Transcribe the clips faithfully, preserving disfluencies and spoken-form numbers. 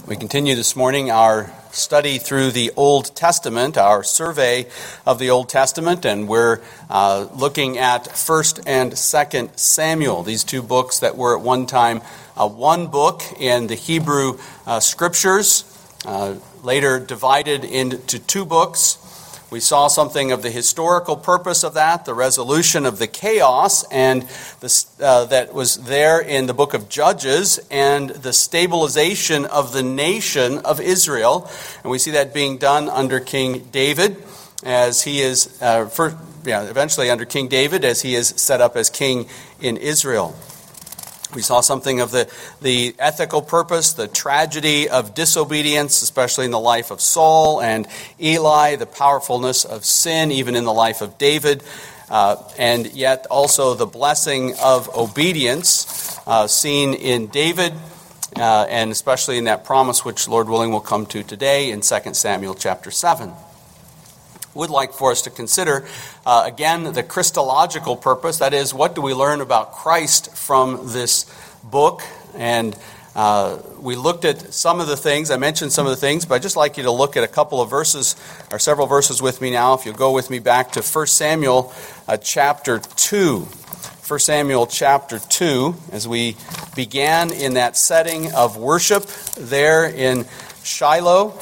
We continue this morning our study through the Old Testament, our survey of the Old Testament, and we're uh, looking at First and Second Samuel, these two books that were at one time uh, one book in the Hebrew uh, Scriptures, uh, later divided into two books. We saw something of the historical purpose of that, the resolution of the chaos and the, uh, that was there in the book of Judges, and the stabilization of the nation of Israel. And we see that being done under King David, as he is, uh, first, yeah, eventually under King David, as he is set up as king in Israel. We saw something of the, the ethical purpose, the tragedy of disobedience, especially in the life of Saul and Eli, the powerfulness of sin, even in the life of David, uh, and yet also the blessing of obedience uh, seen in David, uh, and especially in that promise which, Lord willing, we'll come to today in Second Samuel chapter seven. Would like for us to consider, uh, again, the Christological purpose. That is, what do we learn about Christ from this book? And uh, we looked at some of the things. I mentioned some of the things, but I'd just like you to look at a couple of verses, or several verses with me now. If you'll go with me back to First Samuel uh, chapter two. First Samuel chapter two, as we began in that setting of worship there in Shiloh.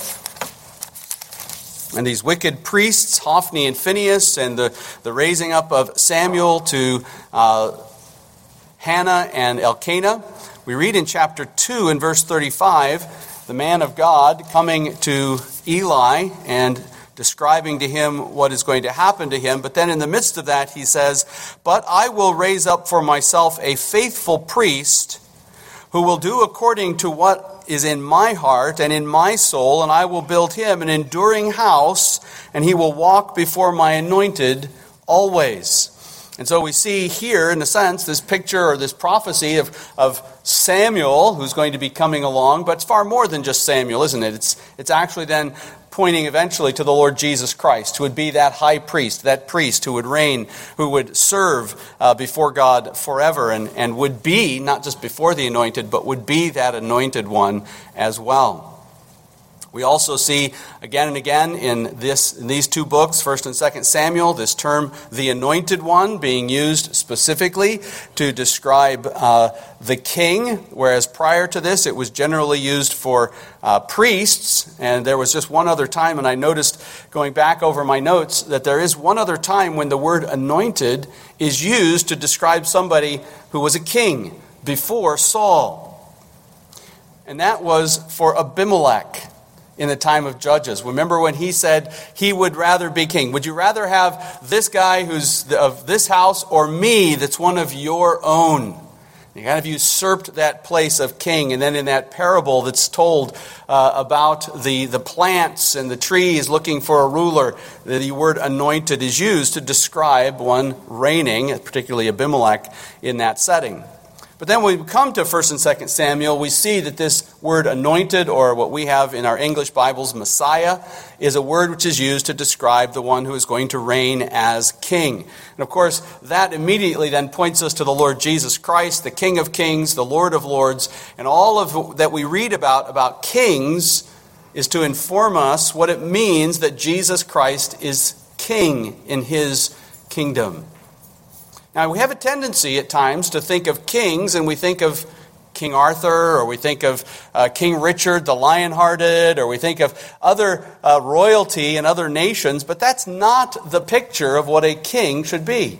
And these wicked priests, Hophni and Phinehas, and the, the raising up of Samuel to uh, Hannah and Elkanah. We read in chapter two in verse thirty-five, the man of God coming to Eli and describing to him what is going to happen to him. But then in the midst of that he says, "But I will raise up for myself a faithful priest who will do according to what is in my heart and in my soul, and I will build him an enduring house, and he will walk before my anointed always." And so we see here, in a sense, this picture or this prophecy of, of Samuel, who's going to be coming along, but it's far more than just Samuel, isn't it? It's, it's actually then pointing eventually to the Lord Jesus Christ, who would be that high priest, that priest who would reign, who would serve uh, before God forever, and, and would be, not just before the anointed, but would be that anointed one as well. We also see again and again in this in these two books, First and Second Samuel, this term, the anointed one, being used specifically to describe uh, the king, whereas prior to this it was generally used for uh, priests. And there was just one other time, and I noticed going back over my notes that there is one other time when the word anointed is used to describe somebody who was a king before Saul. And that was for Abimelech. In the time of Judges. Remember when he said he would rather be king? Would you rather have this guy who's of this house or me that's one of your own? He kind of usurped that place of king. And then in that parable that's told uh, about the, the plants and the trees looking for a ruler, the word anointed is used to describe one reigning, particularly Abimelech, in that setting. But then when we come to First and Second Samuel, we see that this word anointed, or what we have in our English Bibles, Messiah, is a word which is used to describe the one who is going to reign as king. And of course, that immediately then points us to the Lord Jesus Christ, the King of Kings, the Lord of Lords, and all of that we read about, about kings, is to inform us what it means that Jesus Christ is king in his kingdom. Now, we have a tendency at times to think of kings, and we think of King Arthur, or we think of uh, King Richard the Lion-Hearted, or we think of other uh, royalty in other nations, but that's not the picture of what a king should be.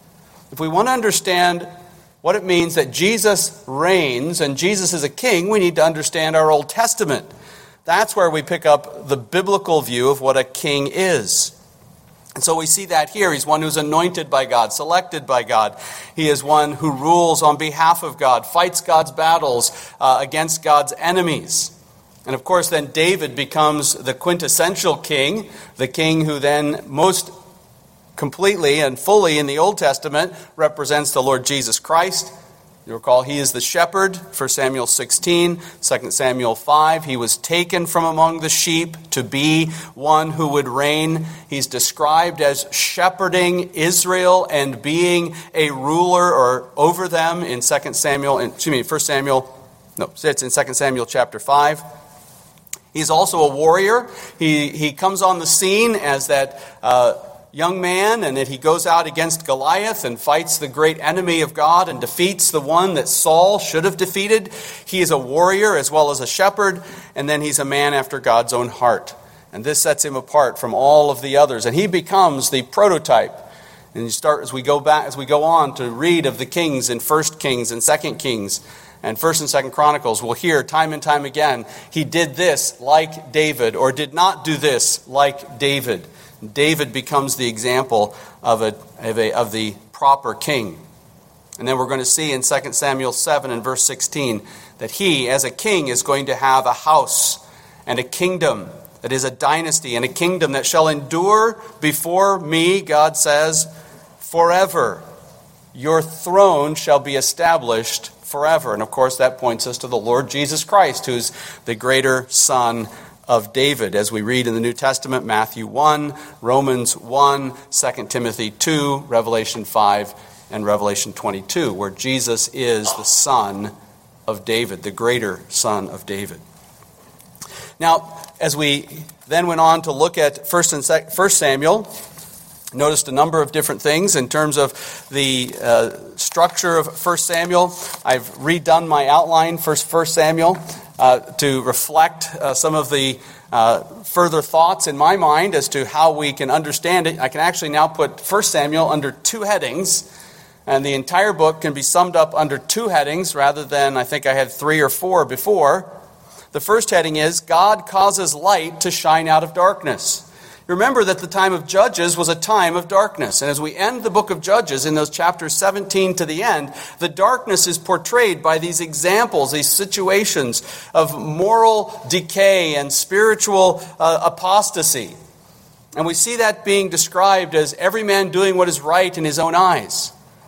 If we want to understand what it means that Jesus reigns and Jesus is a king, we need to understand our Old Testament. That's where we pick up the biblical view of what a king is. And so we see that here. He's one who's anointed by God, selected by God. He is one who rules on behalf of God, fights God's battles uh, against God's enemies. And of course, then David becomes the quintessential king, the king who then most completely and fully in the Old Testament represents the Lord Jesus Christ. You recall he is the shepherd, First Samuel sixteen, Second Samuel five. He was taken from among the sheep to be one who would reign. He's described as shepherding Israel and being a ruler or over them in Second Samuel, excuse me, First Samuel, no, it's in Second Samuel chapter five. He's also a warrior. He, he comes on the scene as that uh, young man, and that he goes out against Goliath and fights the great enemy of God and defeats the one that Saul should have defeated. He is a warrior as well as a shepherd, and then he's a man after God's own heart. And this sets him apart from all of the others. And he becomes the prototype. And you start as we go back, as we go on to read of the kings in First Kings and Second Kings and First and Second Chronicles, we'll hear time and time again, he did this like David, or did not do this like David. David becomes the example of a, of a of the proper king. And then we're going to see in Second Samuel seven and verse sixteen that he, as a king, is going to have a house and a kingdom that is a dynasty, and a kingdom that shall endure before me, God says, forever. Your throne shall be established forever. And of course that points us to the Lord Jesus Christ, who's the greater son of David, as we read in the New Testament, Matthew one, Romans one, Second Timothy two, Revelation five, and Revelation twenty-two, where Jesus is the son of David, the greater son of David. Now, as we then went on to look at First and Sec- First Samuel, noticed a number of different things in terms of the uh, structure of First Samuel. I've redone my outline for First Samuel uh, to reflect uh, some of the uh, further thoughts in my mind as to how we can understand it. I can actually now put First Samuel under two headings, and the entire book can be summed up under two headings rather than, I think I had three or four before. The first heading is, God causes light to shine out of darkness. Remember that the time of Judges was a time of darkness. And as we end the book of Judges in those chapters seventeen to the end, the darkness is portrayed by these examples, these situations of moral decay and spiritual uh, apostasy. And we see that being described as every man doing what is right in his own eyes.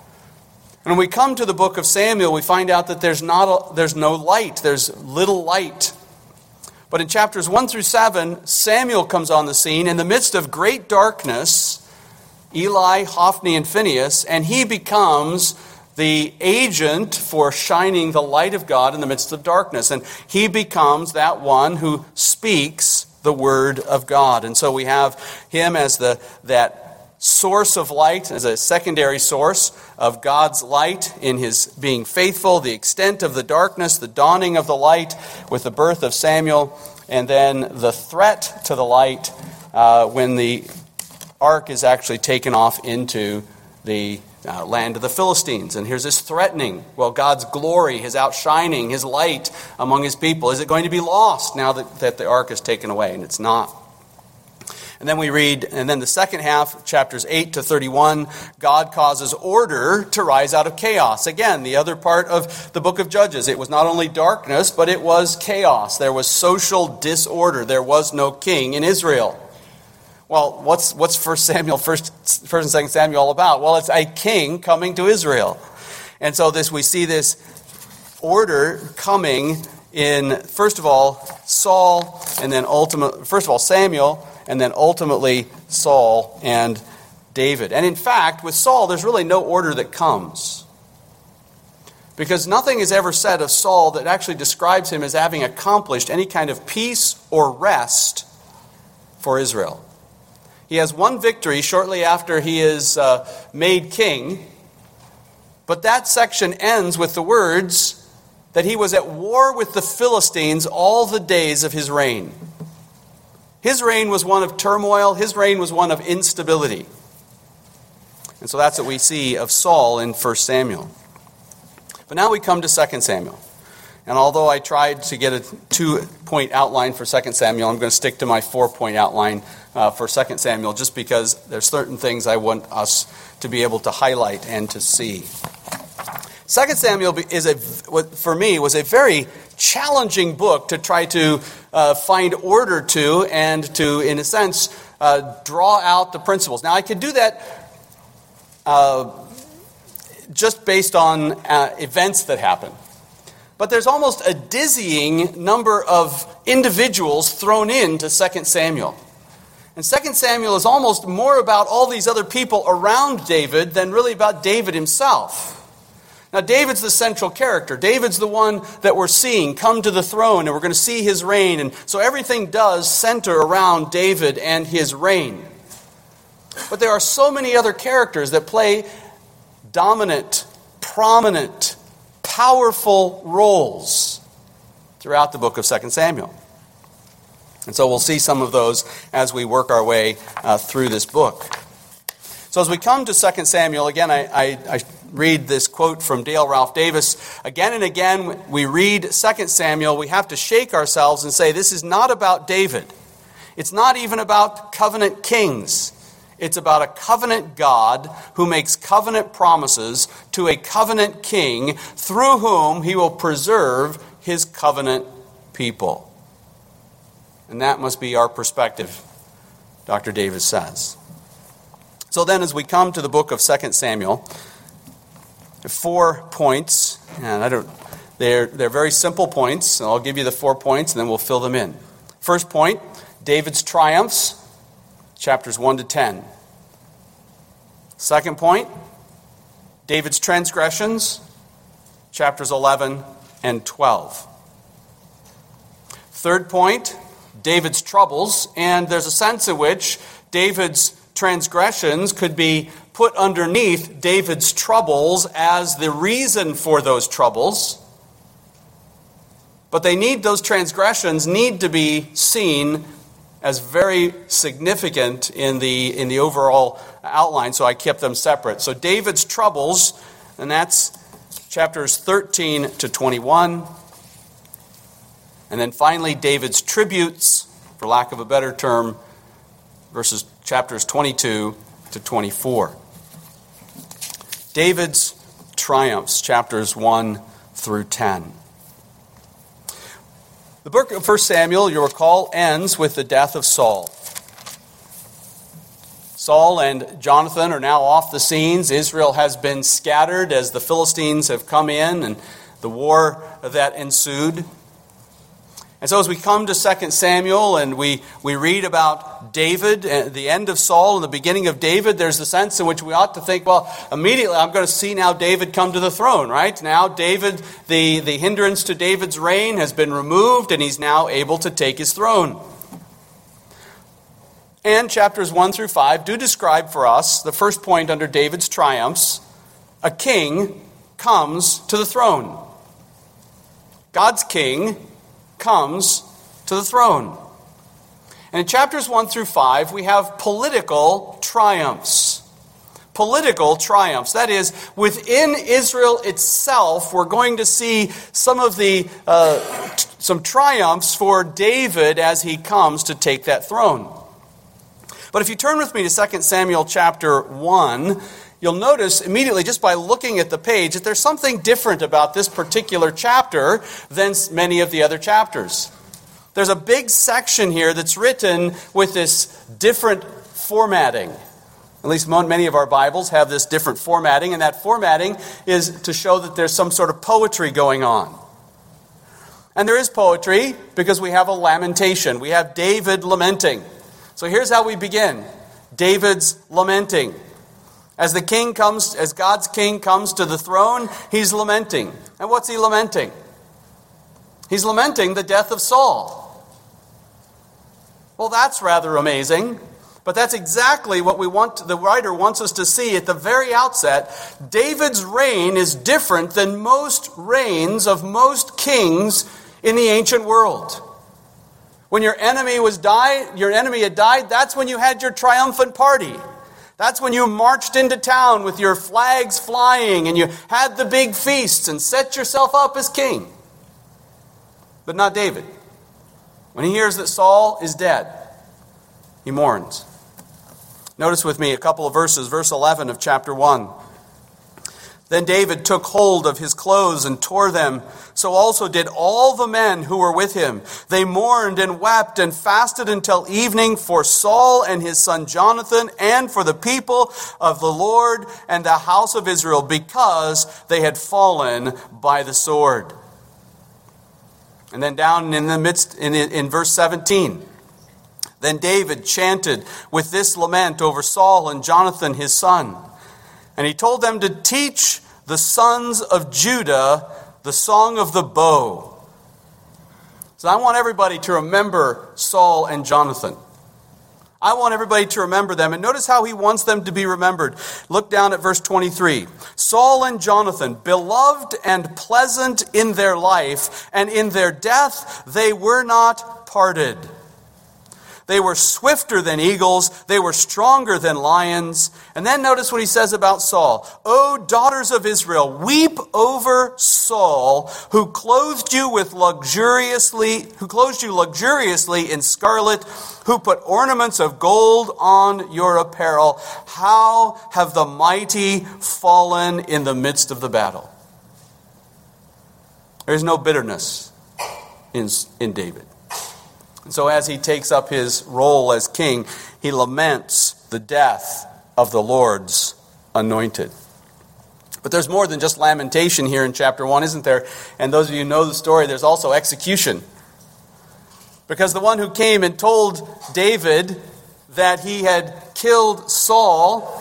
And when we come to the book of Samuel, we find out that there's not a, there's no light. There's little light. But in chapters one through seven, Samuel comes on the scene in the midst of great darkness, Eli, Hophni, and Phinehas, and he becomes the agent for shining the light of God in the midst of darkness. And he becomes that one who speaks the word of God. And so we have him as the that source of light, as a secondary source of God's light in his being faithful, the extent of the darkness, the dawning of the light with the birth of Samuel, and then the threat to the light uh, when the ark is actually taken off into the uh, land of the Philistines. And here's this threatening. Well, God's glory, his outshining, his light among his people. Is it going to be lost now that, that the ark is taken away? And it's not. And then we read, and then the second half, chapters eight to thirty-one, God causes order to rise out of chaos. Again, the other part of the book of Judges. It was not only darkness, but it was chaos. There was social disorder. There was no king in Israel. Well, what's what's First Samuel, First, First and Second Samuel all about? Well, it's a king coming to Israel. And so this we see this order coming in, first of all, Saul, and then ultimately, first of all, Samuel, and then ultimately Saul and David. And in fact, with Saul, there's really no order that comes. Because nothing is ever said of Saul that actually describes him as having accomplished any kind of peace or rest for Israel. He has one victory shortly after he is uh, made king, but that section ends with the words that he was at war with the Philistines all the days of his reign. His reign was one of turmoil. His reign was one of instability. And so that's what we see of Saul in First Samuel. But now we come to Second Samuel. And although I tried to get a two-point outline for Second Samuel, I'm going to stick to my four-point outline uh, for Second Samuel, just because there's certain things I want us to be able to highlight and to see. Second Samuel is a, for me, was a very challenging book to try to uh, find order to and to, in a sense, uh, draw out the principles. Now, I could do that uh, just based on uh, events that happen. But there's almost a dizzying number of individuals thrown into Second Samuel. And Second Samuel is almost more about all these other people around David than really about David himself. Now, David's the central character. David's the one that we're seeing come to the throne, and we're going to see his reign. And so everything does center around David and his reign. But there are so many other characters that play dominant, prominent, powerful roles throughout the book of Second Samuel. And so we'll see some of those as we work our way uh, through this book. So as we come to Second Samuel, again, I, I, I read this quote from Dale Ralph Davis. Again and again, we read Second Samuel, we have to shake ourselves and say, this is not about David. It's not even about covenant kings. It's about a covenant God who makes covenant promises to a covenant king through whom he will preserve his covenant people. And that must be our perspective, Doctor Davis says. So then as we come to the book of Second Samuel, four points, and I don't they're they're very simple points, and I'll give you the four points and then we'll fill them in. First point, David's triumphs, chapters one to ten. Second point, David's transgressions, chapters eleven and twelve. Third point, David's troubles, and there's a sense in which David's transgressions could be put underneath David's troubles as the reason for those troubles. But they need, those transgressions need to be seen as very significant in the in the overall outline, so I kept them separate. So David's troubles, and that's chapters thirteen to twenty-one. And then finally, David's tributes, for lack of a better term, verses chapters twenty-two to twenty-four. David's triumphs, chapters one through ten. The book of First Samuel, you'll recall, ends with the death of Saul. Saul and Jonathan are now off the scenes. Israel has been scattered as the Philistines have come in and the war that ensued. And so as we come to Second Samuel and we, we read about David, and the end of Saul and the beginning of David, there's the sense in which we ought to think, well, immediately I'm going to see now David come to the throne, right? Now David, the, the hindrance to David's reign has been removed and he's now able to take his throne. And chapters one through five do describe for us the first point under David's triumphs. A king comes to the throne. God's king comes to the throne. And in chapters one through five, we have political triumphs. Political triumphs. That is, within Israel itself, we're going to see some of the uh, t- some triumphs for David as he comes to take that throne. But if you turn with me to Second Samuel chapter one, you'll notice immediately just by looking at the page that there's something different about this particular chapter than many of the other chapters. There's a big section here that's written with this different formatting. At least many of our Bibles have this different formatting, and that formatting is to show that there's some sort of poetry going on. And there is poetry because we have a lamentation. We have David lamenting. So here's how we begin. David's lamenting. As the king comes, as God's king comes to the throne, he's lamenting. And what's he lamenting? He's lamenting the death of Saul. Well, that's rather amazing, but that's exactly what we want, the writer wants us to see at the very outset. David's reign is different than most reigns of most kings in the ancient world. When your enemy was died, your enemy had died, that's when you had your triumphant party. That's when you marched into town with your flags flying and you had the big feasts and set yourself up as king. But not David. When he hears that Saul is dead, he mourns. Notice with me a couple of verses, verse eleven of chapter one. Then David took hold of his clothes and tore them. So also did all the men who were with him. They mourned and wept and fasted until evening for Saul and his son Jonathan and for the people of the Lord and the house of Israel, because they had fallen by the sword. And then down in the midst, in, in verse seventeen, then David chanted with this lament over Saul and Jonathan his son. And he told them to teach the sons of Judah, the song of the bow. So I want everybody to remember Saul and Jonathan. I want everybody to remember them. And notice how he wants them to be remembered. Look down at verse twenty-three. Saul and Jonathan, beloved and pleasant in their life, and in their death they were not parted. They were swifter than eagles. They were stronger than lions. And then notice what he says about Saul. O daughters of Israel, weep over Saul, who clothed you with luxuriously, who clothed you luxuriously in scarlet, who put ornaments of gold on your apparel. How have the mighty fallen in the midst of the battle? There is no bitterness in, in David. And so as he takes up his role as king, he laments the death of the Lord's anointed. But there's more than just lamentation here in chapter one, isn't there? And those of you who know the story, there's also execution. Because the one who came and told David that he had killed Saul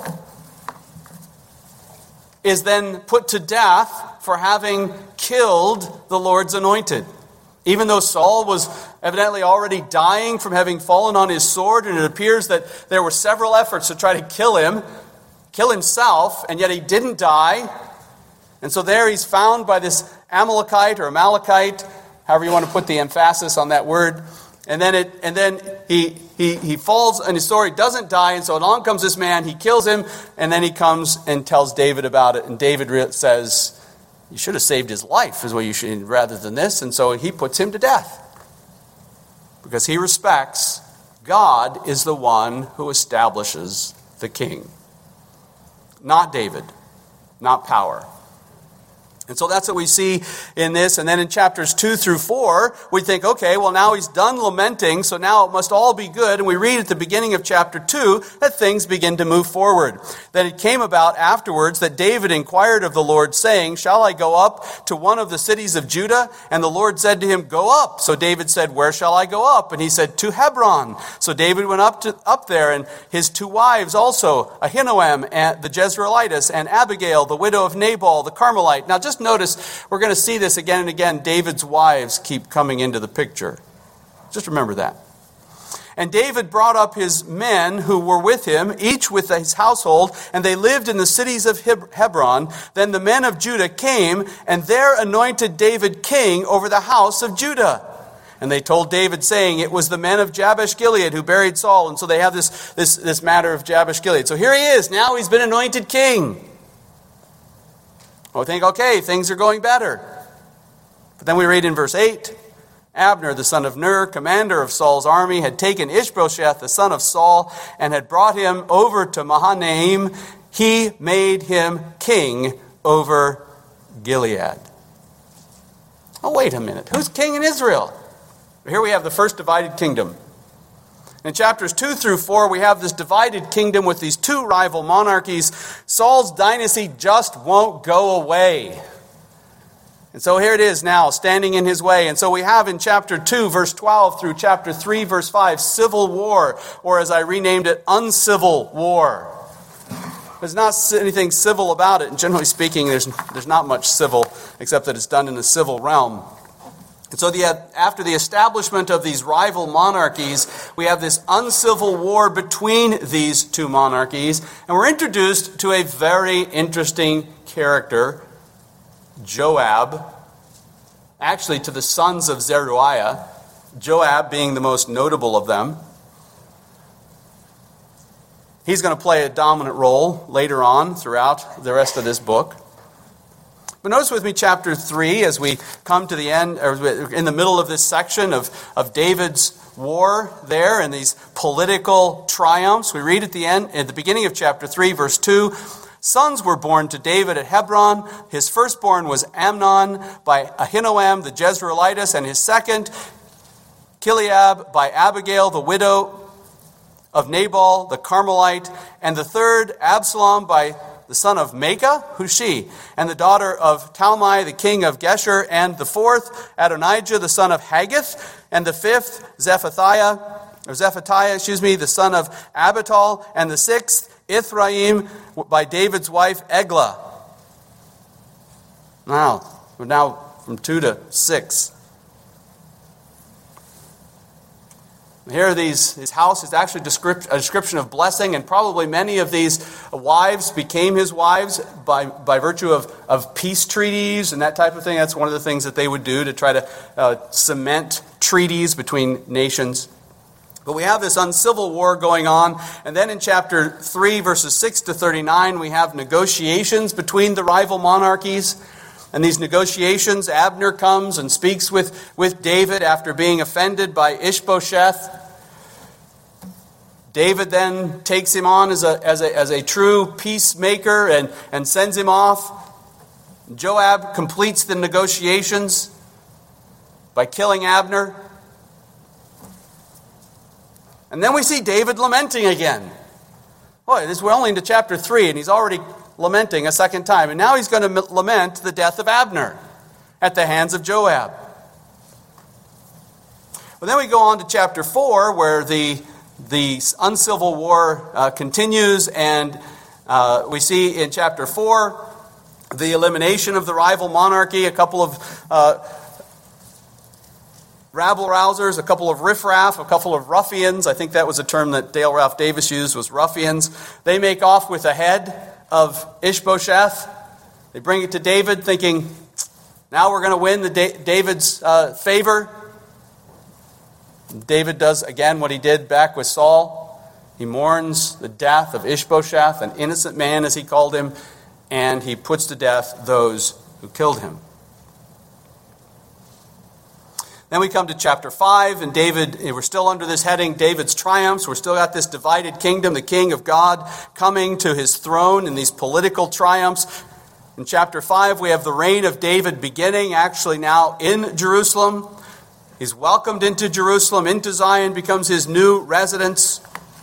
is then put to death for having killed the Lord's anointed. Even though Saul was evidently already dying from having fallen on his sword, and it appears that there were several efforts to try to kill him, kill himself, and yet he didn't die. And so there he's found by this Amalekite or Amalekite, however you want to put the emphasis on that word. And then it, and then he he he falls on his sword, he doesn't die, and so along comes this man, he kills him, and then he comes and tells David about it, and David says, you should have saved his life, is what you should, rather than this. And so he puts him to death. Because he respects God is the one who establishes the king. Not David. Not power. And so that's what we see in this. And then in chapters two through four, we think, okay, well now he's done lamenting, so now it must all be good. And we read at the beginning of chapter two that things begin to move forward. Then it came about afterwards that David inquired of the Lord, saying, shall I go up to one of the cities of Judah? And the Lord said to him, go up. So David said, where shall I go up? And he said, to Hebron. So David went up to up there, and his two wives also, Ahinoam and the Jezreelitess, and Abigail, the widow of Nabal, the Carmelite. Now just notice, we're going to see this again and again. David's wives keep coming into the picture. Just remember that. And David brought up his men who were with him, each with his household, and they lived in the cities of Hebron. Then the men of Judah came, and there anointed David king over the house of Judah. And they told David, saying, it was the men of Jabesh Gilead who buried Saul. And so they have this, this, this matter of Jabesh Gilead. So here he is. Now he's been anointed king. Well, we think, okay, things are going better. But then we read in verse eight, Abner, the son of Ner, commander of Saul's army, had taken Ishbosheth, the son of Saul, and had brought him over to Mahanaim. He made him king over Gilead. Oh, wait a minute. Who's king in Israel? Here we have the first divided kingdom. In chapters two through four, we have this divided kingdom with these two rival monarchies. Saul's dynasty just won't go away. And so here it is now, standing in his way. And so we have in chapter two, verse twelve, through chapter three, verse five, civil war, or as I renamed it, uncivil war. There's not anything civil about it. And generally speaking, there's, there's not much civil, except that it's done in the civil realm. And so the, after the establishment of these rival monarchies, we have this uncivil war between these two monarchies. And we're introduced to a very interesting character, Joab, actually to the sons of Zeruiah, Joab being the most notable of them. He's going to play a dominant role later on throughout the rest of this book. But notice with me chapter three as we come to the end, or in the middle of this section of, of David's war there and these political triumphs. We read at the end, at the beginning of chapter three, verse two, sons were born to David at Hebron. His firstborn was Amnon by Ahinoam the Jezreelitess, and his second, Chileab by Abigail, the widow of Nabal the Carmelite, and the third, Absalom by the son of Maacah, who's she? And the daughter of Talmai, the king of Geshur. And the fourth, Adonijah, the son of Haggith. And the fifth, Zephatiah, or Zephatiah, excuse me, the son of Abital. And the sixth, Ithraim, by David's wife, Eglah. Now, we're now from two to six. Here, these, his house is actually a description of blessing, and probably many of these wives became his wives by, by virtue of, of peace treaties and that type of thing. That's one of the things that they would do to try to uh, cement treaties between nations. But we have this uncivil war going on, and then in chapter three, verses six to thirty-nine, we have negotiations between the rival monarchies. And these negotiations, Abner comes and speaks with, with David after being offended by Ishbosheth. David then takes him on as a, as a, as a true peacemaker and, and sends him off. Joab completes the negotiations by killing Abner. And then we see David lamenting again. Boy, this, we're only into chapter three, and he's already lamenting a second time. And now he's going to lament the death of Abner at the hands of Joab. Well, then we go on to chapter four, where the, the uncivil war uh, continues, and uh, we see in chapter four the elimination of the rival monarchy, a couple of uh, rabble-rousers, a couple of riffraff, a couple of ruffians. I think that was a term that Dale Ralph Davis used, was ruffians. They make off with a head of Ishbosheth. They bring it to David thinking, now we're going to win the da- David's uh, favor. David does again what he did back with Saul. He mourns the death of Ishbosheth, an innocent man as he called him, and he puts to death those who killed him. Then we come to chapter five, and David, we're still under this heading, David's triumphs. We're still got this divided kingdom, the king of God coming to his throne in these political triumphs. In chapter five, we have the reign of David beginning, actually now in Jerusalem. He's welcomed into Jerusalem, into Zion, becomes his new residence.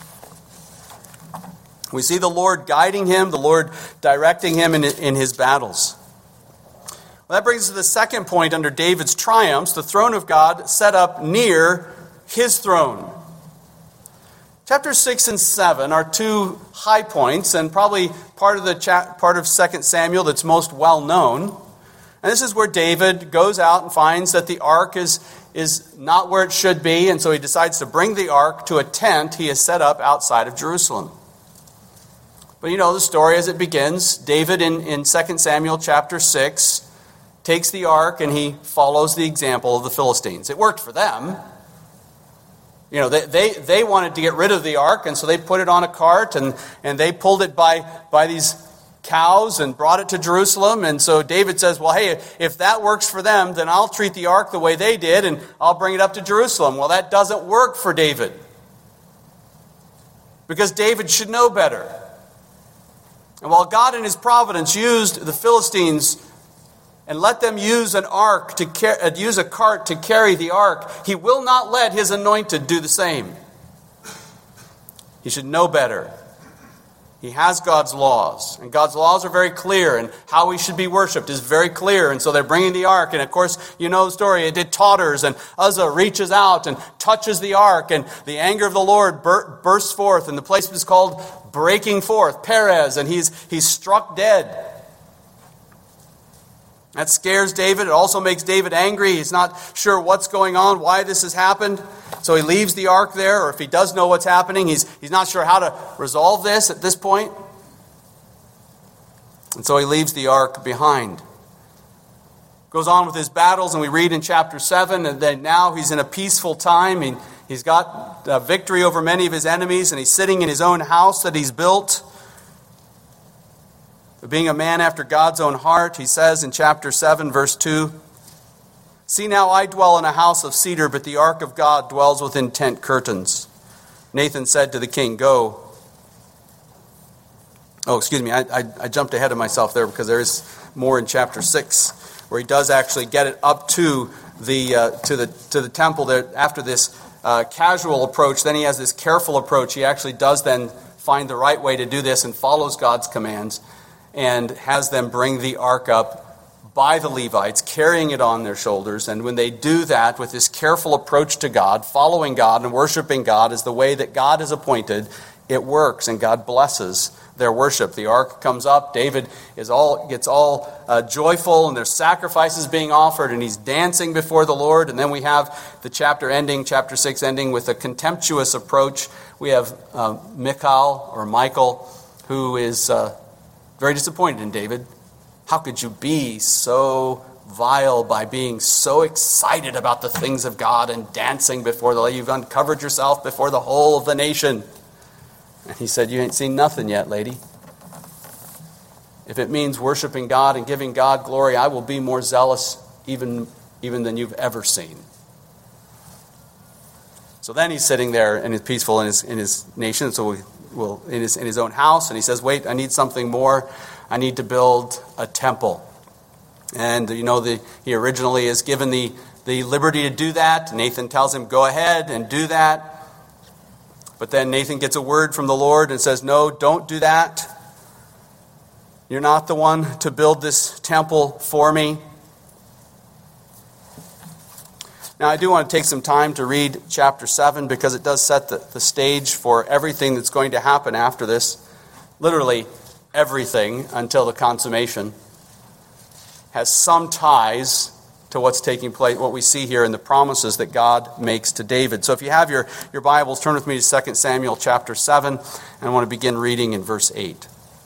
We see the Lord guiding him, the Lord directing him in, in his battles. Well, that brings us to the second point under David's triumphs, the throne of God set up near his throne. Chapters six and seven are two high points, and probably part of the cha- part of Second Samuel that's most well known. And this is where David goes out and finds that the ark is, is not where it should be, and so he decides to bring the ark to a tent he has set up outside of Jerusalem. But you know the story as it begins. David in, in Second Samuel chapter six takes the ark and he follows the example of the Philistines. It worked for them. You know, they, they, they wanted to get rid of the ark, and so they put it on a cart, and, and they pulled it by, by these cows and brought it to Jerusalem. And so David says, well, hey, if that works for them, then I'll treat the ark the way they did, and I'll bring it up to Jerusalem. Well, that doesn't work for David, because David should know better. And while God in his providence used the Philistines and let them use an ark to car- use a cart to carry the ark, he will not let his anointed do the same. He should know better. He has God's laws, and God's laws are very clear, and how we should be worshipped is very clear. And so they're bringing the ark, and of course, you know the story. It, it totters, and Uzzah reaches out and touches the ark, and the anger of the Lord bur- bursts forth, and the place is called Breaking Forth, Perez, and he's he's struck dead. That scares David. It also makes David angry. He's not sure what's going on, why this has happened. So he leaves the ark there, or if he does know what's happening, he's, he's not sure how to resolve this at this point. And so he leaves the ark behind. Goes on with his battles, and we read in chapter seven, and then now he's in a peaceful time. He, he's got uh, victory over many of his enemies, and he's sitting in his own house that he's built. Being a man after God's own heart, he says in chapter seven, verse two, "See now, I dwell in a house of cedar, but the ark of God dwells within tent curtains." Nathan said to the king, "Go." Oh, excuse me, I, I, I jumped ahead of myself there, because there is more in chapter six, where he does actually get it up to the uh, to the to the temple. There after this uh, casual approach, then he has this careful approach. He actually does then find the right way to do this and follows God's commands, and has them bring the ark up by the Levites, carrying it on their shoulders. And when they do that with this careful approach to God, following God and worshiping God as the way that God has appointed, it works, and God blesses their worship. The ark comes up, David is all gets all uh, joyful, and there's sacrifices being offered, and he's dancing before the Lord. And then we have the chapter ending, chapter six ending with a contemptuous approach. We have uh, Michal, or Michael, who is uh, very disappointed in David. How could you be so vile by being so excited about the things of God and dancing before the Lord? You've uncovered yourself before the whole of the nation. And he said, you ain't seen nothing yet, lady. If it means worshiping God and giving God glory, I will be more zealous even, even than you've ever seen. So then he's sitting there and he's peaceful in his in his nation, so we will in his in his own house, and he says, wait, I need something more. I need to build a temple. And you know, the, he originally is given the, the liberty to do that. Nathan tells him, go ahead and do that. But then Nathan gets a word from the Lord and says, no, don't do that. You're not the one to build this temple for me. Now, I do want to take some time to read chapter seven because it does set the, the stage for everything that's going to happen after this. Literally everything until the consummation has some ties to what's taking place, what we see here in the promises that God makes to David. So if you have your, your Bibles, turn with me to Second Samuel chapter seven, and I want to begin reading in verse eight.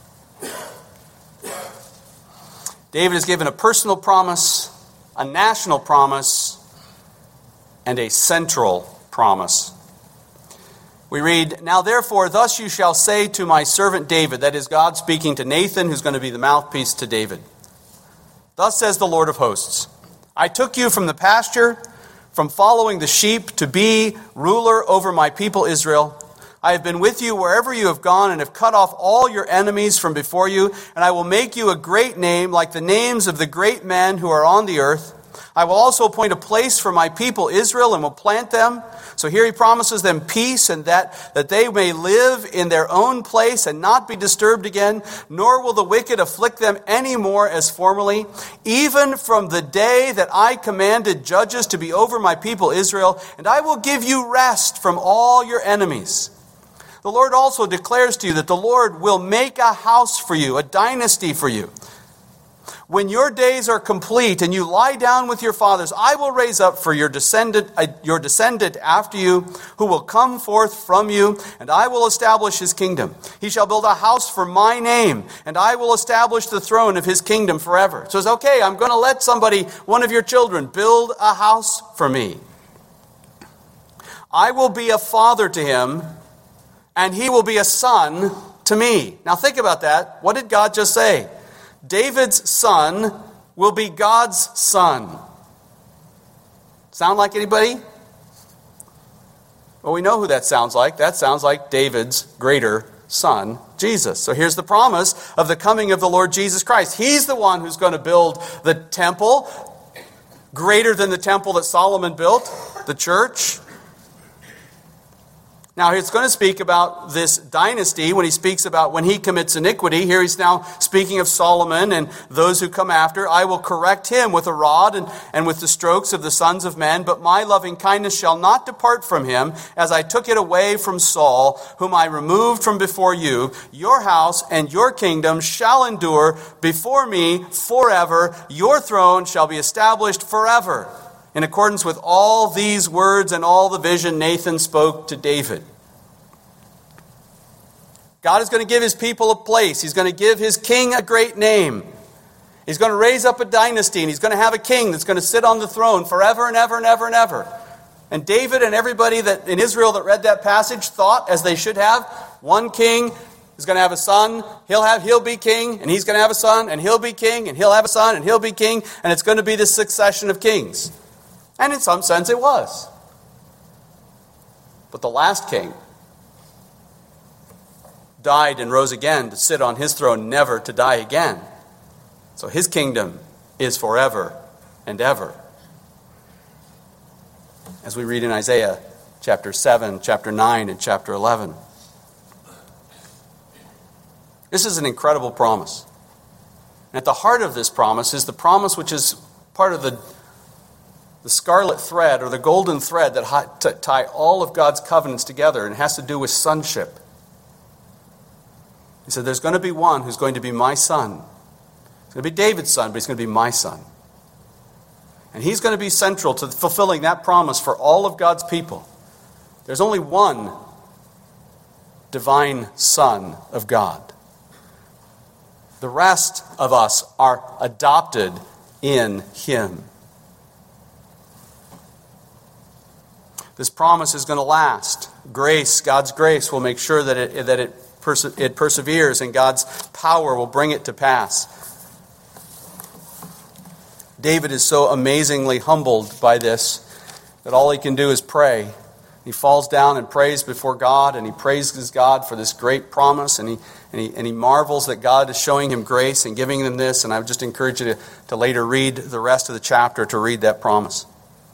David is given a personal promise, a national promise, and a central promise. We read, now therefore, thus you shall say to my servant David, that is God speaking to Nathan, who's going to be the mouthpiece to David. Thus says the Lord of hosts, I took you from the pasture, from following the sheep, to be ruler over my people Israel. I have been with you wherever you have gone, and have cut off all your enemies from before you, and I will make you a great name, like the names of the great men who are on the earth. I will also appoint a place for my people Israel, and will plant them. So here he promises them peace, and that, that they may live in their own place and not be disturbed again, nor will the wicked afflict them any more as formerly, even from the day that I commanded judges to be over my people Israel, and I will give you rest from all your enemies. The Lord also declares to you that the Lord will make a house for you, a dynasty for you. When your days are complete and you lie down with your fathers, I will raise up for your descendant, uh, your descendant after you, who will come forth from you, and I will establish his kingdom. He shall build a house for my name, and I will establish the throne of his kingdom forever. So it's okay, I'm going to let somebody, one of your children, build a house for me. I will be a father to him, and he will be a son to me. Now think about that. What did God just say? David's son will be God's son. Sound like anybody? Well, we know who that sounds like. That sounds like David's greater son, Jesus. So here's the promise of the coming of the Lord Jesus Christ. He's the one who's going to build the temple, greater than the temple that Solomon built, the church. Now, he's going to speak about this dynasty when he speaks about when he commits iniquity. Here he's now speaking of Solomon and those who come after. I will correct him with a rod and, and with the strokes of the sons of men, but my loving kindness shall not depart from him, as I took it away from Saul, whom I removed from before you. Your house and your kingdom shall endure before me forever. Your throne shall be established forever. In accordance with all these words and all the vision Nathan spoke to David. God is going to give his people a place. He's going to give his king a great name. He's going to raise up a dynasty, and he's going to have a king that's going to sit on the throne forever and ever and ever and ever. And David and everybody that in Israel that read that passage thought, as they should have, one king is going to have a son, he'll have he'll be king, and he's going to have a son, and he'll be king, and he'll have a son, and he'll be king, and it's going to be this succession of kings. And in some sense it was. But the last king died and rose again to sit on his throne, never to die again. So his kingdom is forever and ever. As we read in Isaiah chapter seven, chapter nine, and chapter eleven. This is an incredible promise. And at the heart of this promise is the promise which is part of the The scarlet thread or the golden thread that tie all of God's covenants together, and it has to do with sonship. He said, there's going to be one who's going to be my son. He's going to be David's son, but he's going to be my son. And he's going to be central to fulfilling that promise for all of God's people. There's only one divine Son of God. The rest of us are adopted in him. This promise is going to last. Grace, God's grace, will make sure that it that it, perse- it perseveres, and God's power will bring it to pass. David is so amazingly humbled by this that all he can do is pray. He falls down and prays before God, and he praises God for this great promise, and he and he, and he marvels that God is showing him grace and giving him this. And I would just encourage you to, to later read the rest of the chapter to read that promise.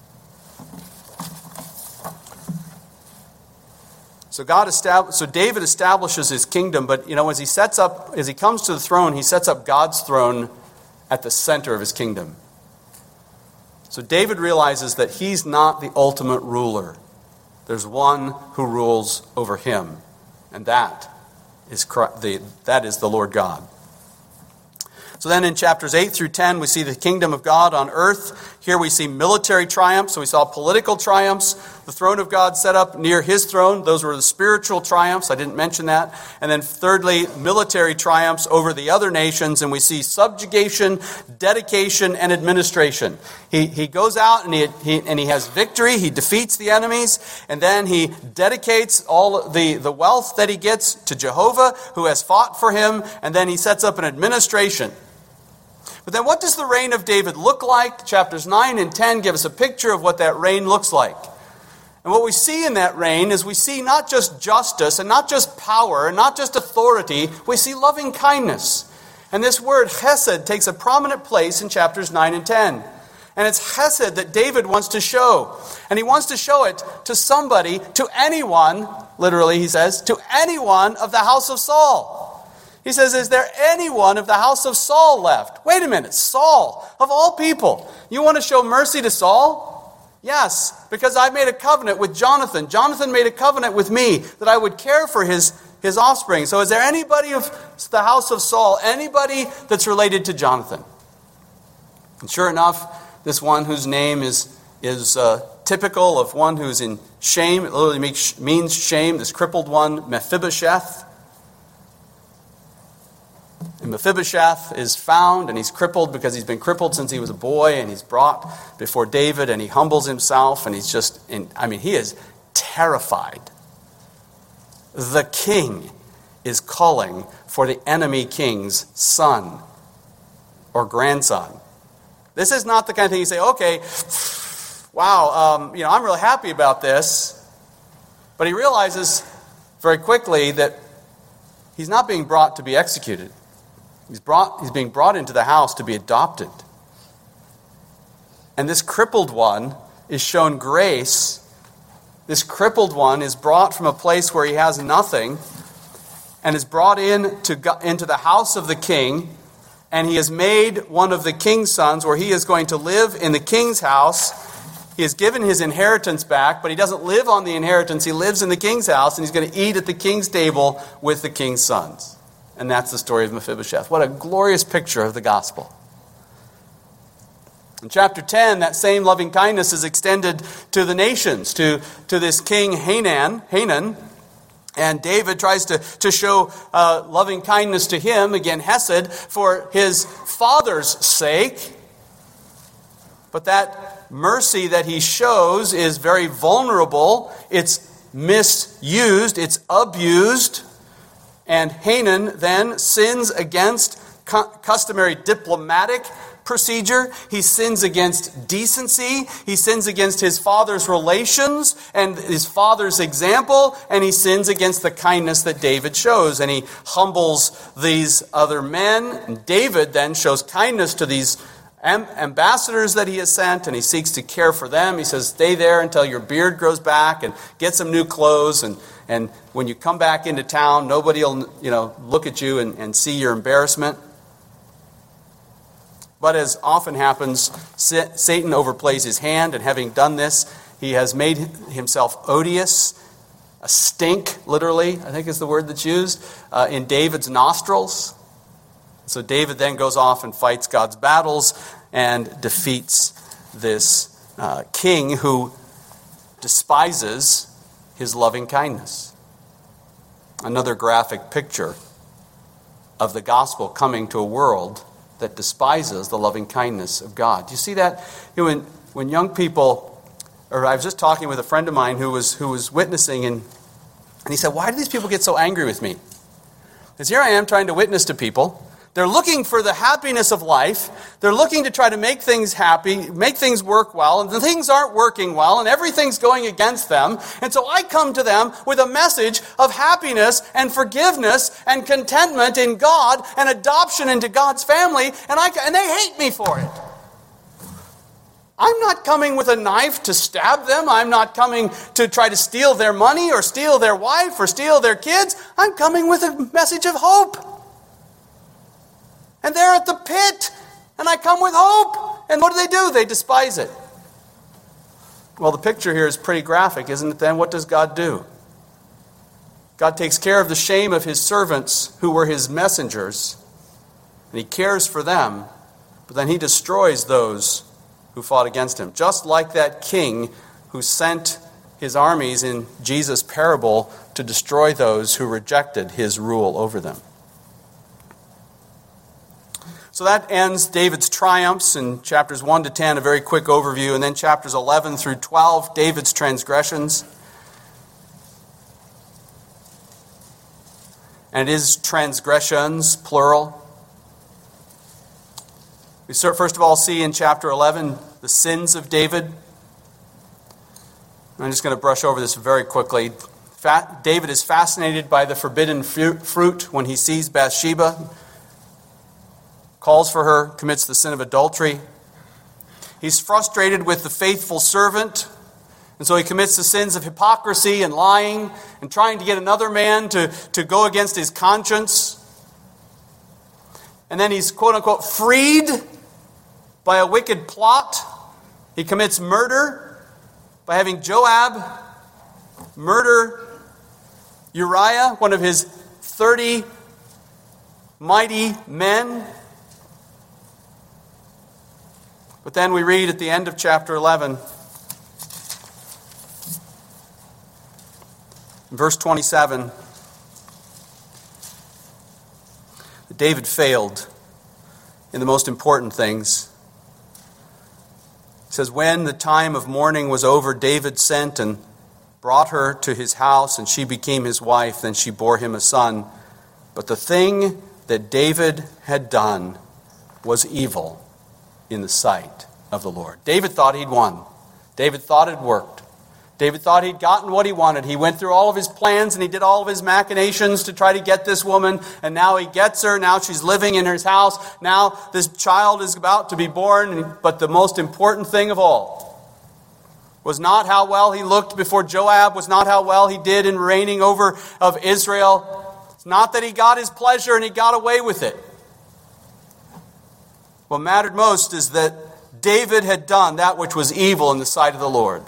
So God estab- so David establishes his kingdom, but you know, as he sets up, as he comes to the throne, he sets up God's throne at the center of his kingdom. So David realizes that he's not the ultimate ruler. There's one who rules over him, and that is Christ, the that is the Lord God. So then in chapters eight through ten, we see the kingdom of God on earth. Here we see military triumphs. So we saw political triumphs. The throne of God set up near his throne. Those were the spiritual triumphs. I didn't mention that. And then thirdly, military triumphs over the other nations. And we see subjugation, dedication, and administration. He he goes out and he, he and he has victory. He defeats the enemies. And then he dedicates all the, the wealth that he gets to Jehovah, who has fought for him. And then he sets up an administration. But then what does the reign of David look like? Chapters nine and ten give us a picture of what that reign looks like. And what we see in that reign is we see not just justice and not just power and not just authority, we see loving kindness. And this word chesed takes a prominent place in chapters nine and ten. And it's chesed that David wants to show. And he wants to show it to somebody, to anyone, literally he says, to anyone of the house of Saul. He says, is there anyone of the house of Saul left? Wait a minute, Saul, of all people. You want to show mercy to Saul? Yes, because I made a covenant with Jonathan. Jonathan made a covenant with me that I would care for his, his offspring. So is there anybody of the house of Saul, anybody that's related to Jonathan? And sure enough, this one whose name is, is uh, typical of one who's in shame, it literally makes, means shame, this crippled one, Mephibosheth. And Mephibosheth is found, and he's crippled because he's been crippled since he was a boy, and he's brought before David, and he humbles himself, and he's just, in, I mean, he is terrified. The king is calling for the enemy king's son or grandson. This is not the kind of thing you say, okay, wow, um, you know, I'm really happy about this. But he realizes very quickly that he's not being brought to be executed. He's brought. He's being brought into the house to be adopted. And this crippled one is shown grace. This crippled one is brought from a place where he has nothing and is brought in to, into the house of the king. And he is made one of the king's sons, where he is going to live in the king's house. He is given his inheritance back, but he doesn't live on the inheritance. He lives in the king's house, and he's going to eat at the king's table with the king's sons. And that's the story of Mephibosheth. What a glorious picture of the gospel. In chapter ten, that same loving kindness is extended to the nations, to, to this king Hanan, Hanan. And David tries to, to show uh, loving kindness to him, again, Hesed, for his father's sake. But that mercy that he shows is very vulnerable. It's misused. It's abused. And Hanan then sins against customary diplomatic procedure. He sins against decency. He sins against his father's relations and his father's example. And he sins against the kindness that David shows. And he humbles these other men. And David then shows kindness to these ambassadors that he has sent, and he seeks to care for them. He says, stay there until your beard grows back and get some new clothes. And, and when you come back into town, nobody will, you know, look at you and, and see your embarrassment. But as often happens, Satan overplays his hand, and having done this, he has made himself odious a stink, literally, I think is the word that's used, uh, in David's nostrils. So David then goes off and fights God's battles and defeats this uh, king who despises his loving kindness. Another graphic picture of the gospel coming to a world that despises the loving kindness of God. Do you see that? You know, when, when young people, or I was just talking with a friend of mine who was who was witnessing, and, and he said, why do these people get so angry with me? Because here I am trying to witness to people. They're looking for the happiness of life. They're looking to try to make things happy, make things work well, and the things aren't working well, and everything's going against them. And so I come to them with a message of happiness and forgiveness and contentment in God and adoption into God's family, and I and they hate me for it. I'm not coming with a knife to stab them. I'm not coming to try to steal their money or steal their wife or steal their kids. I'm coming with a message of hope. And they're at the pit, and I come with hope. And what do they do? They despise it. Well, the picture here is pretty graphic, isn't it then? What does God do? God takes care of the shame of his servants who were his messengers, and he cares for them, but then he destroys those who fought against him. Just like that king who sent his armies in Jesus' parable to destroy those who rejected his rule over them. So that ends David's triumphs in chapters one to ten, a very quick overview, and then chapters eleven through twelve, David's transgressions. And it is transgressions, plural. We first of all see in chapter eleven the sins of David. I'm just going to brush over this very quickly. David is fascinated by the forbidden fruit when he sees Bathsheba, calls for her, commits the sin of adultery. He's frustrated with the faithful servant, and so he commits the sins of hypocrisy and lying and trying to get another man to, to go against his conscience. And then he's quote-unquote freed by a wicked plot. He commits murder by having Joab murder Uriah, one of his thirty mighty men. But then we read at the end of chapter eleven, verse twenty-seven, that David failed in the most important things. It says, when the time of mourning was over, David sent and brought her to his house, and she became his wife. Then she bore him a son. But the thing that David had done was evil in the sight of the Lord. David thought he'd won. David thought it worked. David thought he'd gotten what he wanted. He went through all of his plans and he did all of his machinations to try to get this woman, and now he gets her. Now she's living in his house. Now this child is about to be born. But the most important thing of all was not how well he looked before Joab, was not how well he did in reigning over of Israel. It's not that he got his pleasure and he got away with it. What mattered most is that David had done that which was evil in the sight of the Lord.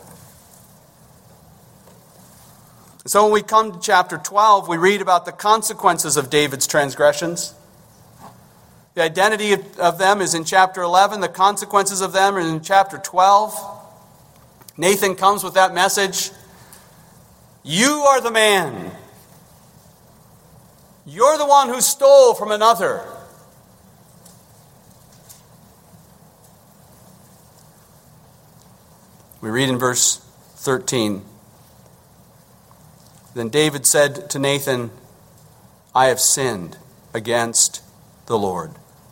So when we come to chapter twelve, we read about the consequences of David's transgressions. The identity of them is in chapter eleven. The consequences of them are in chapter twelve. Nathan comes with that message. You are the man. You're the one who stole from another. We read in verse thirteen. Then David said to Nathan, I have sinned against the Lord.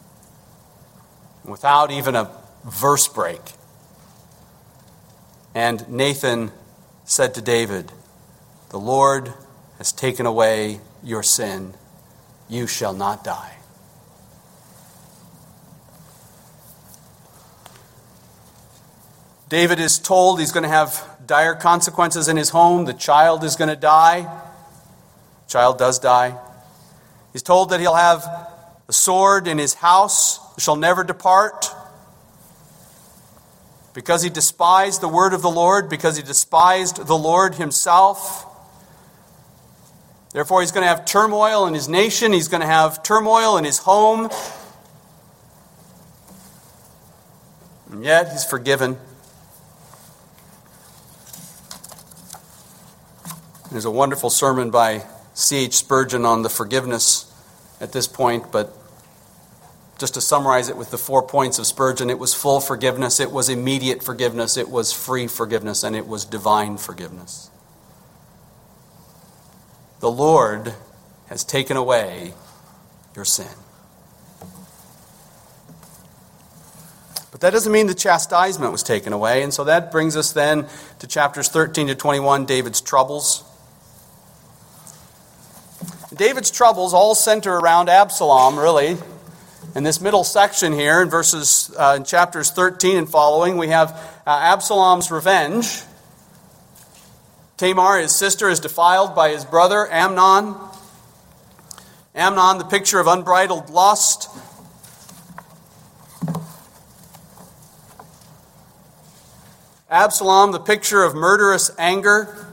Without even a verse break. And Nathan said to David, the Lord has taken away your sin. You shall not die. David is told he's going to have dire consequences in his home. The child is going to die. The child does die. He's told that he'll have a sword in his house, shall never depart. Because he despised the word of the Lord, because he despised the Lord himself. Therefore, he's going to have turmoil in his nation. He's going to have turmoil in his home. And yet, he's forgiven. There's a wonderful sermon by C H Spurgeon on the forgiveness at this point, but just to summarize it with the four points of Spurgeon, it was full forgiveness, it was immediate forgiveness, it was free forgiveness, and it was divine forgiveness. The Lord has taken away your sin. But that doesn't mean the chastisement was taken away, and so that brings us then to chapters thirteen to twenty-one, David's troubles. David's troubles all center around Absalom, really. In this middle section here, in verses, uh, in chapters thirteen and following, we have uh, Absalom's revenge. Tamar, his sister, is defiled by his brother Amnon. Amnon, the picture of unbridled lust. Absalom, the picture of murderous anger.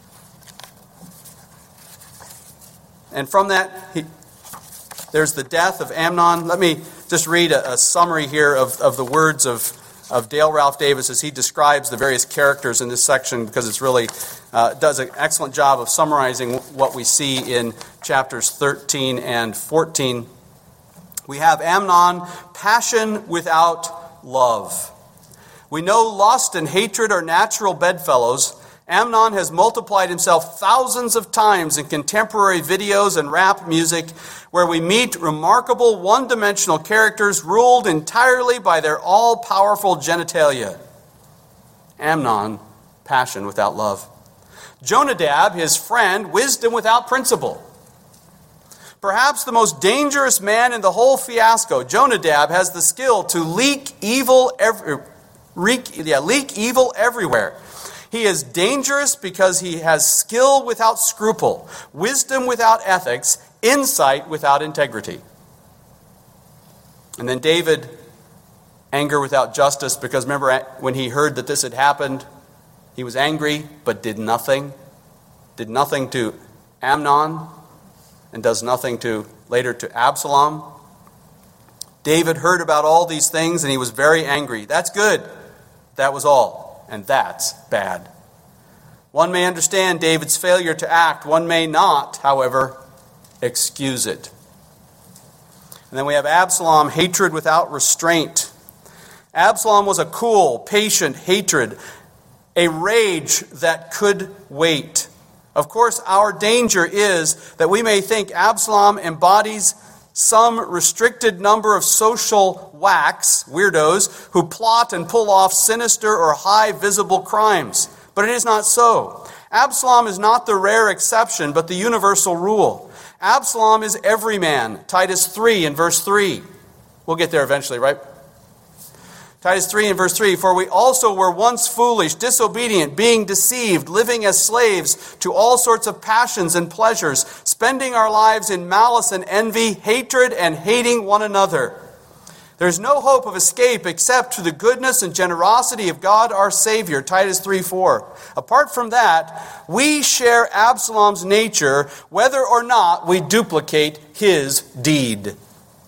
And from that, he, there's the death of Amnon. Let me just read a, a summary here of, of the words of, of Dale Ralph Davis as he describes the various characters in this section, because it's really uh, does an excellent job of summarizing what we see in chapters thirteen and fourteen. We have Amnon, passion without love. We know lust and hatred are natural bedfellows. Amnon has multiplied himself thousands of times in contemporary videos and rap music, where we meet remarkable one-dimensional characters ruled entirely by their all-powerful genitalia. Amnon, passion without love. Jonadab, his friend, wisdom without principle. Perhaps the most dangerous man in the whole fiasco, Jonadab has the skill to leak evil, every, leak, yeah, leak evil everywhere. He is dangerous because he has skill without scruple, wisdom without ethics, insight without integrity. And then David, anger without justice, because remember when he heard that this had happened, he was angry but did nothing. Did nothing to Amnon and does nothing to later to Absalom. David heard about all these things and he was very angry. That's good. That was all. And that's bad. One may understand David's failure to act. One may not, however, excuse it. And then we have Absalom, hatred without restraint. Absalom was a cool, patient hatred, a rage that could wait. Of course, our danger is that we may think Absalom embodies some restricted number of social whacks, weirdos, who plot and pull off sinister or high visible crimes. But it is not so. Absalom is not the rare exception, but the universal rule. Absalom is every man. Titus three and verse three. We'll get there eventually, right? Titus three and verse three, for we also were once foolish, disobedient, being deceived, living as slaves to all sorts of passions and pleasures, spending our lives in malice and envy, hatred and hating one another. There is no hope of escape except through the goodness and generosity of God our Savior, Titus three four. Apart from that, we share Absalom's nature, whether or not we duplicate his deed.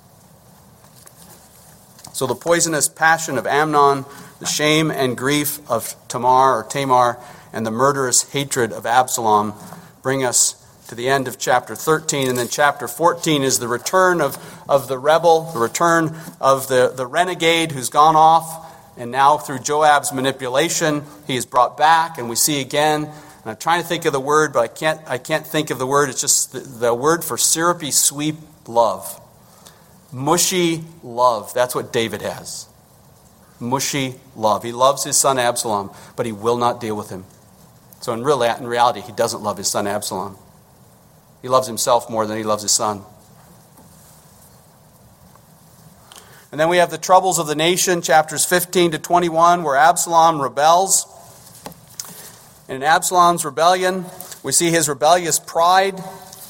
So the poisonous passion of Amnon, the shame and grief of Tamar or Tamar, and the murderous hatred of Absalom bring us to the end of chapter thirteen. And then chapter fourteen is the return of, of the rebel, the return of the, the renegade who's gone off. And now through Joab's manipulation, he is brought back, and we see again. And I'm trying to think of the word, but I can't, I can't think of the word. It's just the, the word for syrupy, sweet love. Mushy love. That's what David has. Mushy love. He loves his son Absalom, but he will not deal with him. So in, real, in reality, he doesn't love his son Absalom. He loves himself more than he loves his son. And then we have the troubles of the nation, chapters fifteen to twenty-one, where Absalom rebels. And in Absalom's rebellion, we see his rebellious pride.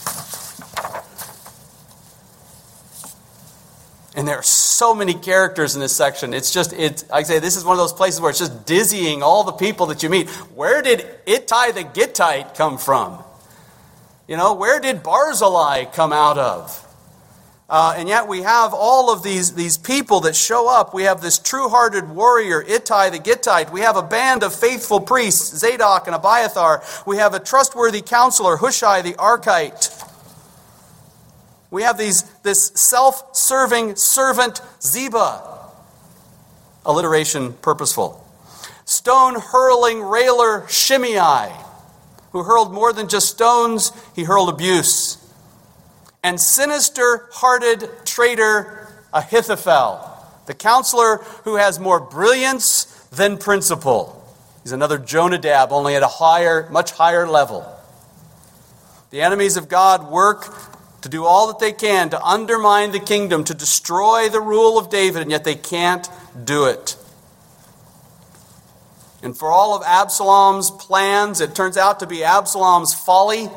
And there are so many characters in this section. It's just, it's, like I say, this is one of those places where it's just dizzying all the people that you meet. Where did Ittai the Gittite come from? You know, where did Barzillai come out of? Uh, and yet we have all of these, these people that show up. We have this true-hearted warrior, Ittai the Gittite. We have a band of faithful priests, Zadok and Abiathar. We have a trustworthy counselor, Hushai the Archite. We have these this self-serving servant, Ziba. Alliteration purposeful. Stone-hurling railer, Shimei, who hurled more than just stones, he hurled abuse. And sinister-hearted traitor Ahithophel, the counselor who has more brilliance than principle. He's another Jonadab, only at a higher, much higher level. The enemies of God work to do all that they can to undermine the kingdom, to destroy the rule of David, and yet they can't do it. And for all of Absalom's plans, it turns out to be Absalom's folly.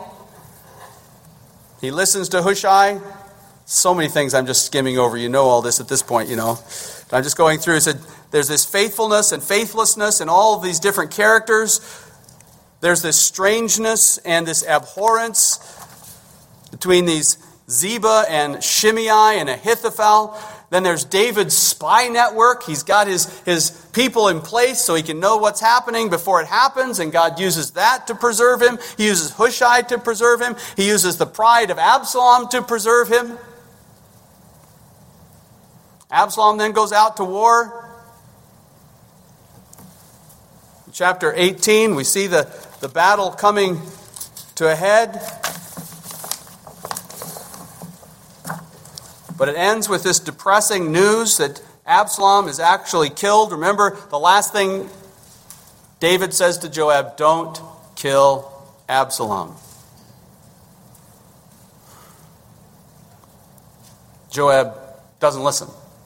He listens to Hushai. So many things I'm just skimming over. You know all this at this point, you know. I'm just going through. It said there's this faithfulness and faithlessness in all of these different characters. There's this strangeness and this abhorrence between these Ziba and Shimei and Ahithophel. Then there's David's spy network. He's got his, his people in place so he can know what's happening before it happens, and God uses that to preserve him. He uses Hushai to preserve him. He uses the pride of Absalom to preserve him. Absalom then goes out to war. In chapter eighteen, we see the, the battle coming to a head. But it ends with this depressing news that Absalom is actually killed. Remember, the last thing David says to Joab, don't kill Absalom. Joab doesn't listen.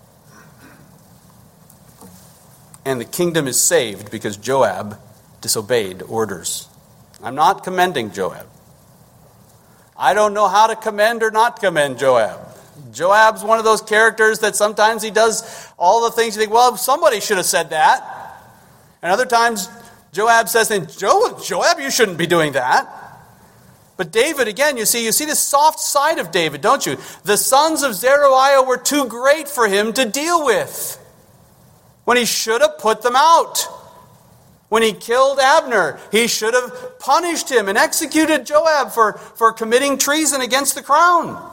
And the kingdom is saved because Joab disobeyed orders. I'm not commending Joab. I don't know how to commend or not commend Joab. Joab's one of those characters that sometimes he does all the things you think, well, somebody should have said that. And other times, Joab says, Jo- Joab, you shouldn't be doing that. But David, again, you see, you see the soft side of David, don't you? The sons of Zeruiah were too great for him to deal with, when he should have put them out. When he killed Abner, he should have punished him and executed Joab for, for committing treason against the crown.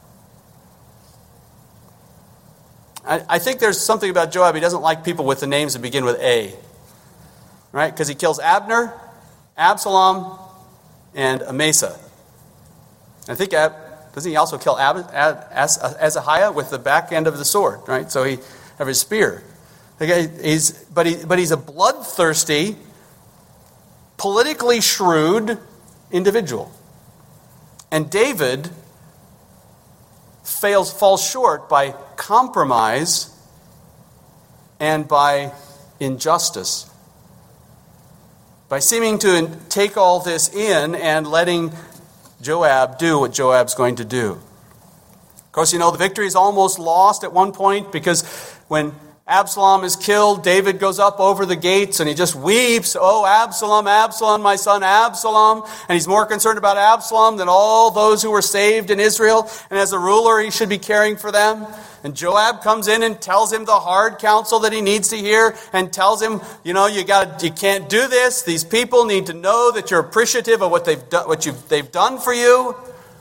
I think there's something about Joab. He doesn't like people with the names that begin with A. Right? Because he kills Abner, Absalom, and Amasa. I think, doesn't he also kill Ab- Azahiah with the back end of the sword? Right? So he have his spear. He's, but, he, but he's a bloodthirsty, politically shrewd individual. And David fails, falls short by compromise and by injustice. By seeming to take all this in and letting Joab do what Joab's going to do. Of course, you know, the victory is almost lost at one point because when Absalom is killed, David goes up over the gates and he just weeps, oh, Absalom, Absalom, my son Absalom. And he's more concerned about Absalom than all those who were saved in Israel. And as a ruler, he should be caring for them. And Joab comes in and tells him the hard counsel that he needs to hear and tells him, you know, you got you can't do this. These people need to know that you're appreciative of what they've done, what you've, they've done for you.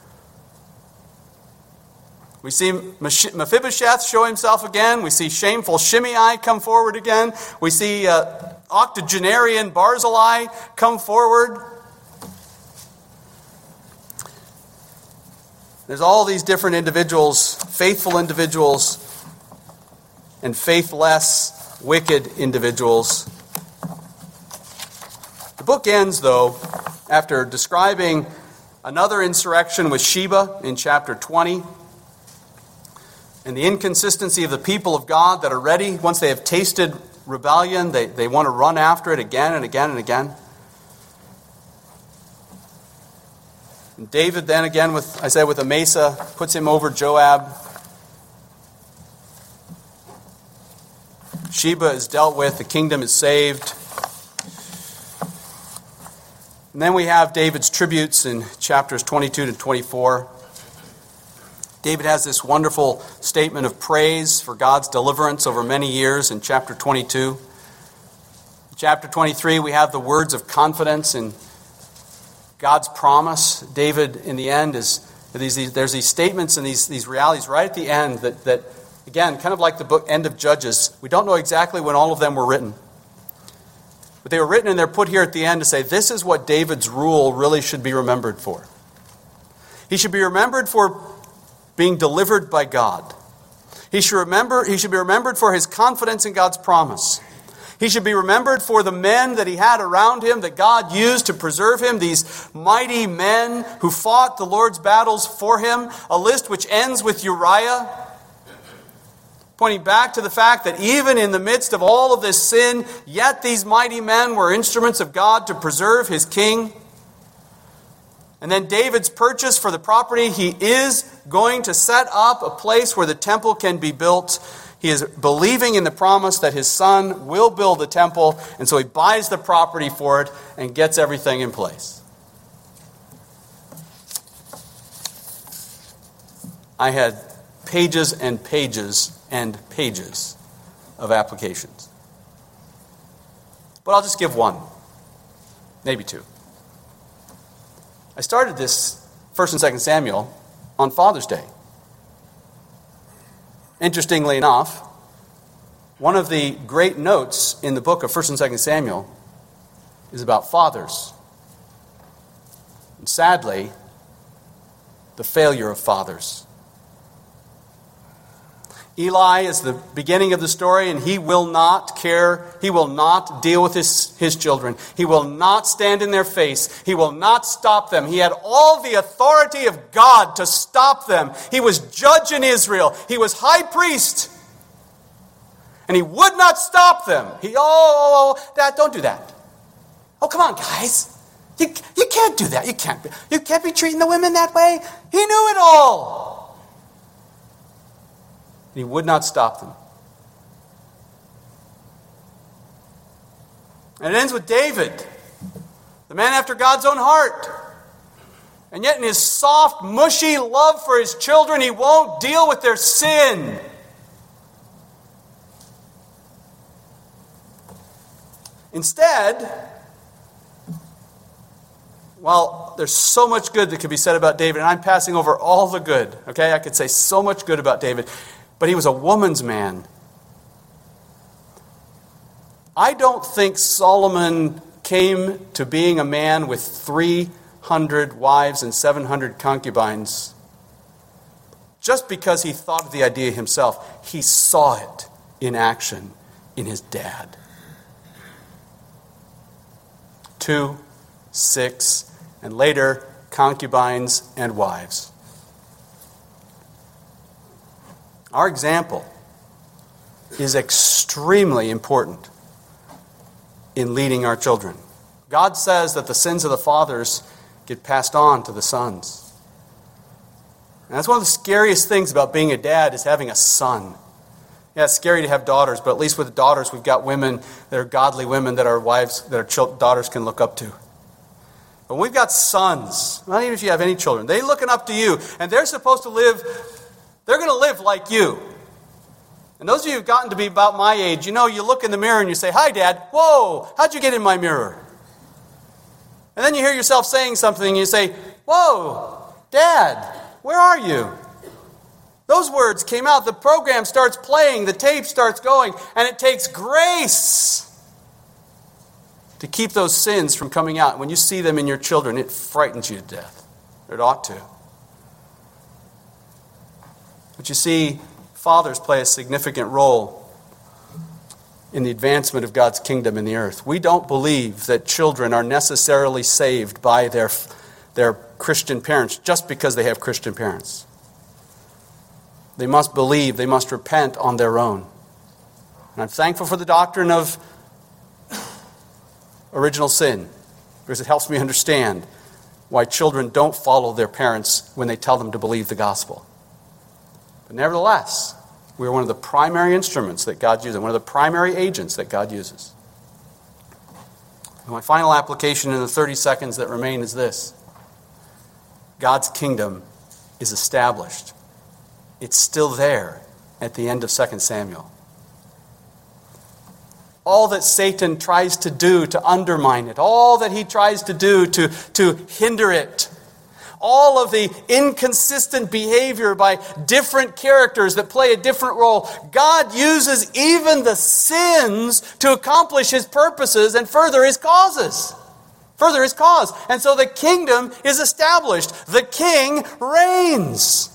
We see Mephibosheth show himself again. We see shameful Shimei come forward again. We see uh, octogenarian Barzillai come forward. There's all these different individuals, faithful individuals, and faithless, wicked individuals. The book ends, though, after describing another insurrection with Sheba in chapter twenty. And the inconsistency of the people of God that are ready, once they have tasted rebellion, they, they want to run after it again and again and again. And David then again, with I said with Amasa, puts him over Joab. Sheba is dealt with, the kingdom is saved. And then we have David's tributes in chapters twenty-two to twenty-four. David has this wonderful statement of praise for God's deliverance over many years in chapter twenty-two. In chapter twenty-three, we have the words of confidence in God's promise. David, in the end, is these, these, there's these statements and these, these realities right at the end that, that, again, kind of like the book end of Judges, we don't know exactly when all of them were written. But they were written and they're put here at the end to say this is what David's rule really should be remembered for. He should be remembered for being delivered by God. He should remember. He should be remembered for his confidence in God's promise. He should be remembered for the men that he had around him that God used to preserve him, these mighty men who fought the Lord's battles for him, a list which ends with Uriah, pointing back to the fact that even in the midst of all of this sin, yet these mighty men were instruments of God to preserve his king. And then David's purchase for the property. He is going to set up a place where the temple can be built. He is believing in the promise that his son will build the temple, and so he buys the property for it and gets everything in place. I had pages and pages and pages of applications. But I'll just give one, maybe two. I started this First and Second Samuel on Father's Day. Interestingly enough, one of the great notes in the book of First and Second Samuel is about fathers. And sadly, the failure of fathers. Eli is the beginning of the story, and he will not care. He will not deal with his, his children. He will not stand in their face. He will not stop them. He had all the authority of God to stop them. He was judge in Israel. He was high priest. And he would not stop them. He, oh, Dad, don't do that. Oh, come on, guys. You, you can't do that. You can't be, you can't be treating the women that way. He knew it all. And he would not stop them. And it ends with David, the man after God's own heart. And yet in his soft, mushy love for his children, he won't deal with their sin. Instead, well, there's so much good that could be said about David, and I'm passing over all the good, okay? I could say so much good about David. But he was a woman's man. I don't think Solomon came to being a man with three hundred wives and seven hundred concubines just because he thought of the idea himself. He saw it in action in his dad. Two, six, and later concubines and wives. Our example is extremely important in leading our children. God says that the sins of the fathers get passed on to the sons. And that's one of the scariest things about being a dad is having a son. Yeah, it's scary to have daughters, but at least with the daughters, we've got women that are godly women that our wives, that our ch- daughters can look up to. But we've got sons, not even if you have any children, they're looking up to you, and they're supposed to live. They're going to live like you. And those of you who've gotten to be about my age, you know, you look in the mirror and you say, "Hi, Dad." "Whoa, how'd you get in my mirror?" And then you hear yourself saying something and you say, "Whoa, Dad, where are you?" Those words came out. The program starts playing. The tape starts going. And it takes grace to keep those sins from coming out. When you see them in your children, it frightens you to death. It ought to. But you see, fathers play a significant role in the advancement of God's kingdom in the earth. We don't believe that children are necessarily saved by their, their Christian parents just because they have Christian parents. They must believe, they must repent on their own. And I'm thankful for the doctrine of original sin, because it helps me understand why children don't follow their parents when they tell them to believe the gospel. But nevertheless, we are one of the primary instruments that God uses, one of the primary agents that God uses. My final application in the thirty seconds that remain is this. God's kingdom is established. It's still there at the end of Second Samuel. All that Satan tries to do to undermine it, all that he tries to do to, to hinder it, all of the inconsistent behavior by different characters that play a different role, God uses even the sins to accomplish his purposes and further his causes. Further his cause. And so the kingdom is established. The king reigns.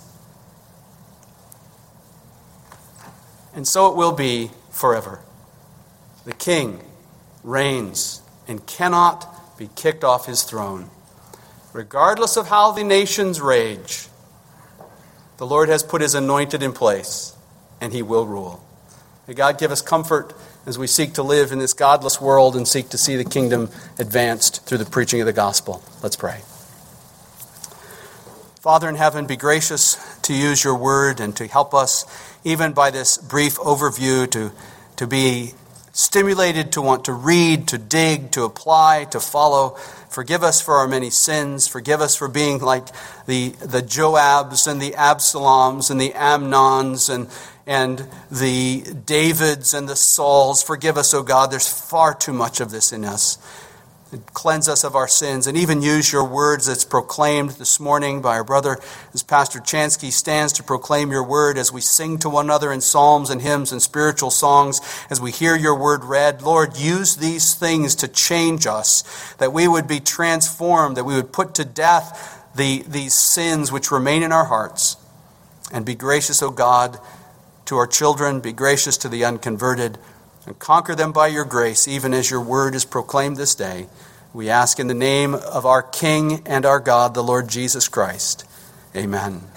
And so it will be forever. The king reigns and cannot be kicked off his throne. Regardless of how the nations rage, the Lord has put his anointed in place, and he will rule. May God give us comfort as we seek to live in this godless world and seek to see the kingdom advanced through the preaching of the gospel. Let's pray. Father in heaven, be gracious to use your word and to help us, even by this brief overview, to, to be stimulated to want to read, to dig, to apply, to follow. Forgive us for our many sins. Forgive us for being like the, the Joabs and the Absaloms and the Amnons and, and the Davids and the Sauls. Forgive us, O God. There's far too much of this in us. Cleanse us of our sins, and even use your words that's proclaimed this morning by our brother as Pastor Chansky stands to proclaim your word as we sing to one another in psalms and hymns and spiritual songs, as we hear your word read. Lord, use these things to change us, that we would be transformed, that we would put to death the, these sins which remain in our hearts. And be gracious, O God, to our children, be gracious to the unconverted, and conquer them by your grace, even as your word is proclaimed this day. We ask in the name of our King and our God, the Lord Jesus Christ. Amen.